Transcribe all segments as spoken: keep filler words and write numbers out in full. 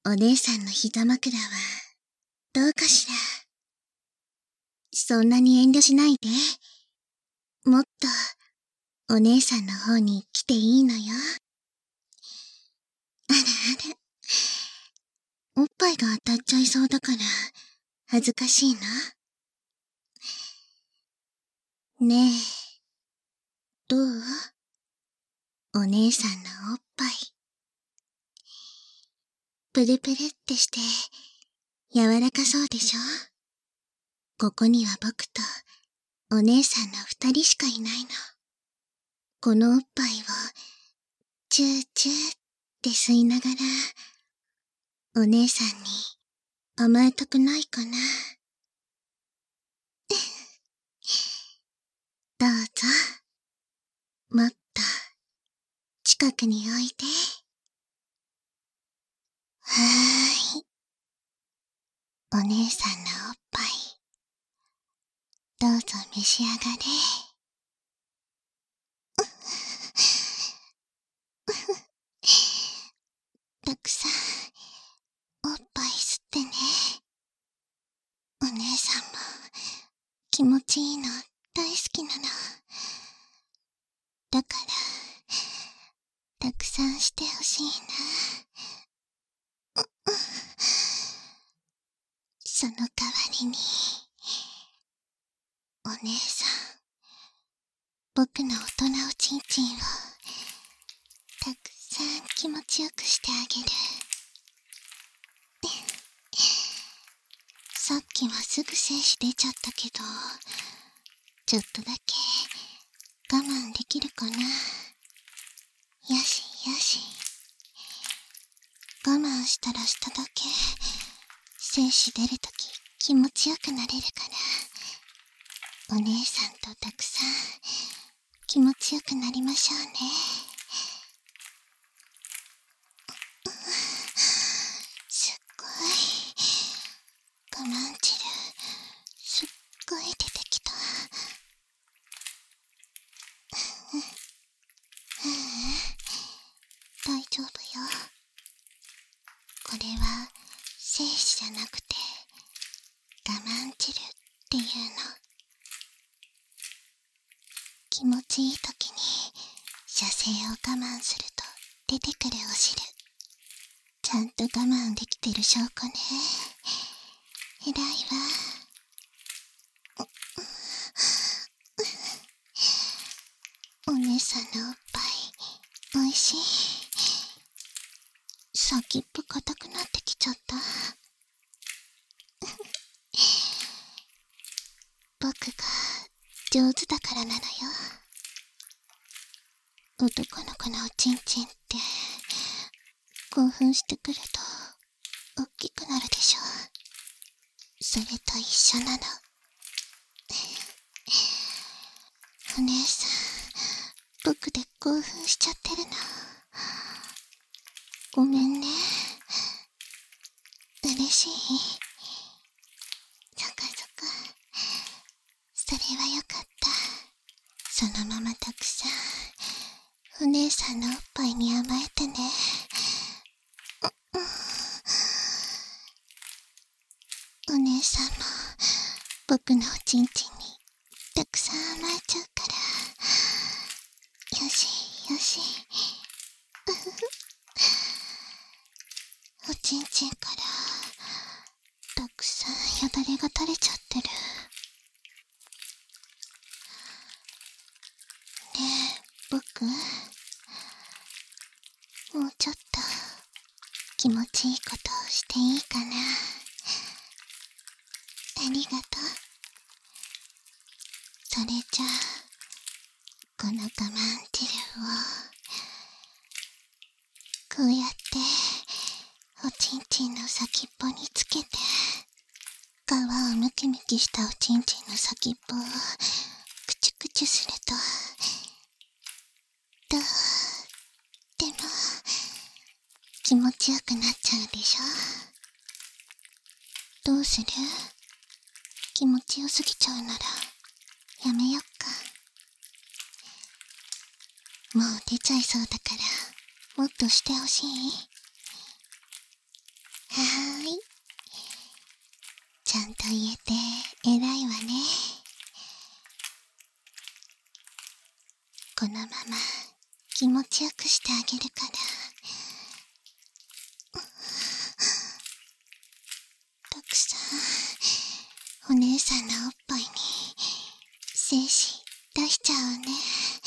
お姉さんの膝枕は、どうかしら。そんなに遠慮しないで。もっと、お姉さんの方に来ていいのよ。あらあら。おっぱいが当たっちゃいそうだから、恥ずかしいな。ねえ、どう？お姉さんのおっぱい。プルプルってして、柔らかそうでしょ？ここには僕と、お姉さんの二人しかいないの。このおっぱいを、チューチューって吸いながら、お姉さんに甘えたくないかな。どうぞ。もっと、近くにおいで。はーい。お姉さんのおっぱい、どうぞ召し上がれ。たくさん、おっぱい吸ってね。お姉さんも、気持ちいいの大好きなの。だから、たくさんしてほしいな。その代わりに、お姉さん、僕の大人おちんちんを、たくさん気持ちよくしてあげる。さっきはすぐ精子出ちゃったけど、ちょっとだけ我慢できるかな。よしよし。我慢したらしただけ精子出るとき気持ちよくなれるから、お姉さんとたくさん気持ちよくなりましょうね。すっごい我慢汁すっごい出てきた。ううん、大丈夫よ。これは精子じゃなくて我慢汁っていうの。気持ちいい時に射精を我慢すると出てくるお汁、ちゃんと我慢できてる証拠ね。偉いわ。お姉さんのおっぱいおいしい。先っぽ硬くなってきちゃった。僕が上手だからなのよ。男の子のおちんちんって興奮してくると大きくなるでしょ。それと一緒なの。お姉さん、僕で興奮しちゃってるの。ごめんね。嬉しい。そっかそっか。それはよかった。そのままたくさんお姉さんのおっぱいに甘えてね。お姉さんも僕のおちんちんにたくさん甘えちゃうから。よしよし。おちんちんからたくさんよだれが垂れちゃってる。ねえ僕、もうちょっと気持ちいいことをしていいかな。ありがとう。それじゃあこの我慢汁をこうやっておちんちんの先っぽにつけて、皮をムキムキしたおちんちんの先っぽをクチュクチュすると、とっても気持ちよくなっちゃうでしょ。どうする？気持ちよすぎちゃうならやめよっか。もう出ちゃいそうだからもっとしてほしい？ はーい。ちゃんと言えて偉いわね。このまま気持ちよくしてあげるから。たくさんお姉さんのおっぱいに精子出しちゃうね。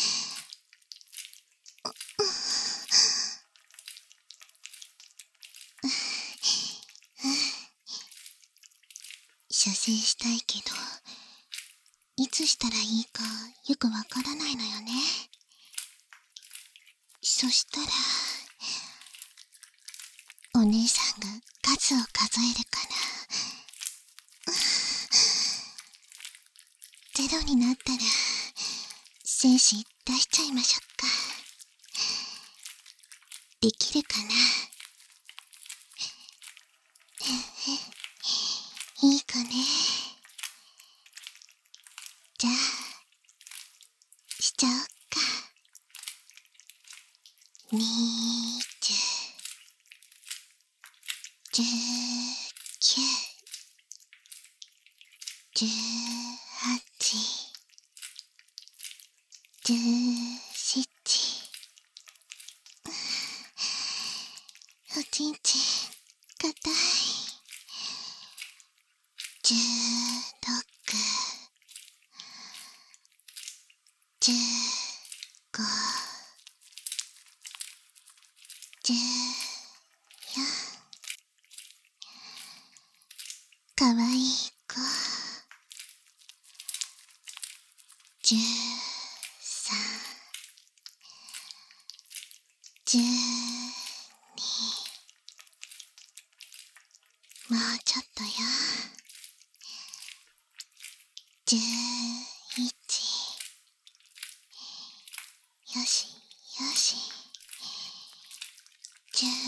射精したいけど、いつしたらいいかよくわからないのよね。そしたら、お姉さんが数を数えるから、ゼロになったら、精子出しちゃいましょうか。できるかな？いいかね。じゃあ、しちゃおっか。にじゅう、じゅうきゅう、じゅうはち、じゅうなな、おちんちんかたい。じゅうろく、じゅうご、じゅうよん、かわいい子。じゅうさん、じゅうに、もうちょっとよ。じゅういち、よしよし。じゅう、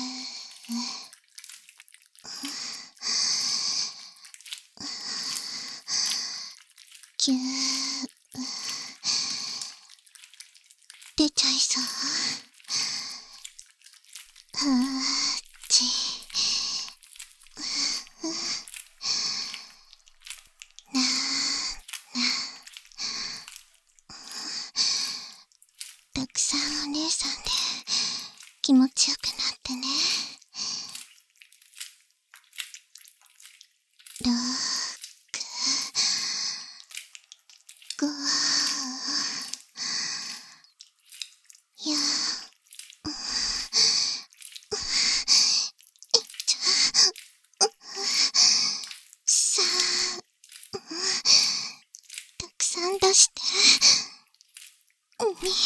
きゅう、出ちゃいそう。はち、なな、たくさんお姉さんで気持ちよくなってね。ろく、ご、よん、さん、たくさん出して。に、い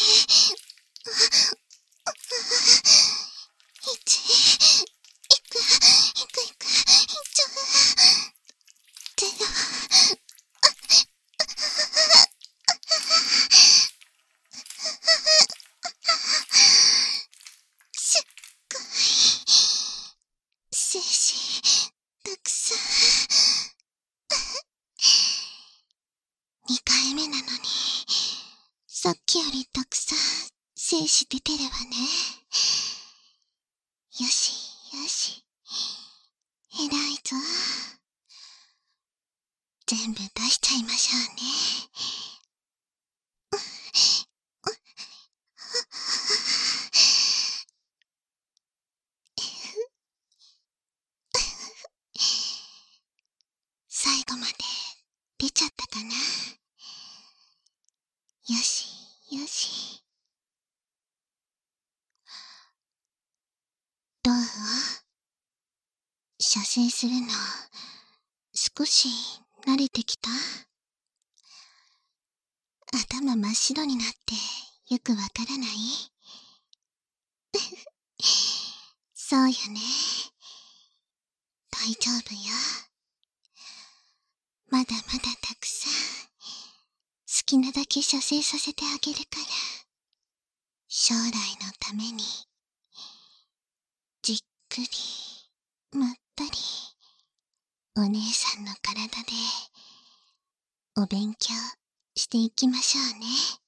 ち、いく、いくいく、いっちゃう。ゼロ。すっごい。精子、たくさん。にかいめなのに、さっきよりたくさん精子出てるわね。よしよし。偉いぞ。全部出しちゃいましょうね。最後まで出ちゃったかな。よしよし。どう？射精するの少し慣れてきた？頭真っ白になってよくわからない？そうよね。大丈夫よ。まだまだたくさん好きなだけ射精させてあげるから。将来のためにじっくりまったりお姉さんの体でお勉強していきましょうね。